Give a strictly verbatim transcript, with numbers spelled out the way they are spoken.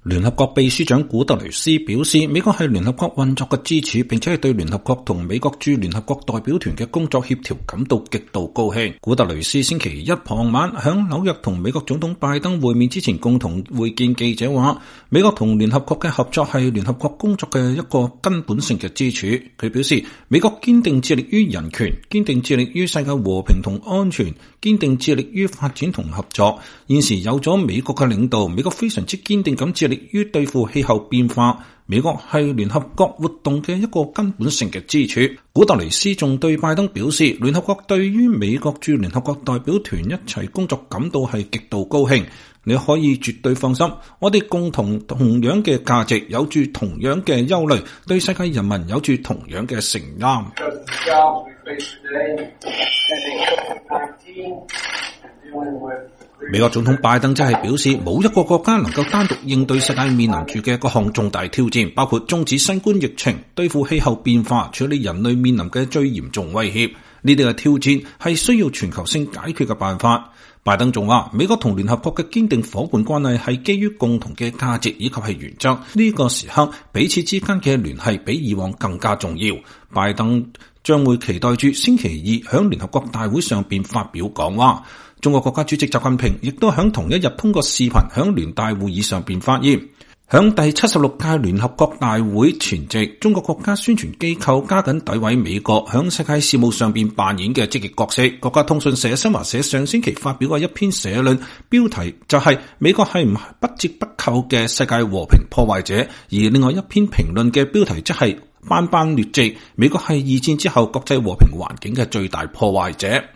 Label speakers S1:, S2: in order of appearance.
S1: 聯合國秘書長古特雷斯表示，美國係聯合國運作嘅支柱，並且係對聯合國同美國駐聯合國代表團嘅工作協調感到極度高興。古特雷斯星期一傍晚響紐約同美國總統拜登會面之前，共同會見記者話，美國同聯合國嘅合作係聯合國工作嘅一個根本性嘅支柱。佢表示，美國堅定致力於人權，堅定致力於世界和平同安全，堅定致力於發展同合作。現時有咗美國嘅領導，美國非常之堅定咁致力於對付氣候變化。美國係聯合國活動嘅一個根本性嘅支柱。古特雷斯仲對拜登表示，聯合國對於美國駐聯合國代表團一齊工作感到係極度高興。你可以絕對放心，我哋共同同樣嘅價值，有住同樣嘅憂慮，對世界人民有住同樣嘅承擔。美國總統拜登則係表示，冇一個國家能夠單獨應對世界面臨住嘅各項重大挑戰，包括終止新冠疫情、對付氣候變化、處理人類面臨嘅最嚴重威脅。呢啲嘅挑戰係需要全球性解決嘅辦法。拜登仲話，美國同聯合國嘅堅定夥伴關係係基於共同嘅價值以及係原則。呢個時刻，彼此之間嘅聯繫比以往更加重要。拜登將會期待住星期二響聯合國大會上邊發表講話。中國國家主席習近平亦都響同一日通過視頻響聯大會議上邊發言。響第七十六屆聯合國大會前夕，中國國家宣傳機構加緊詆毀美國響世界事務上邊扮演嘅積極角色。國家通訊社新華社上星期發表過一篇社論，標題就係美國係唔係不折不扣嘅世界和平破壞者，而另外一篇評論嘅標題則係斑斑劣跡，美國係二戰之後國際和平環境嘅最大破壞者。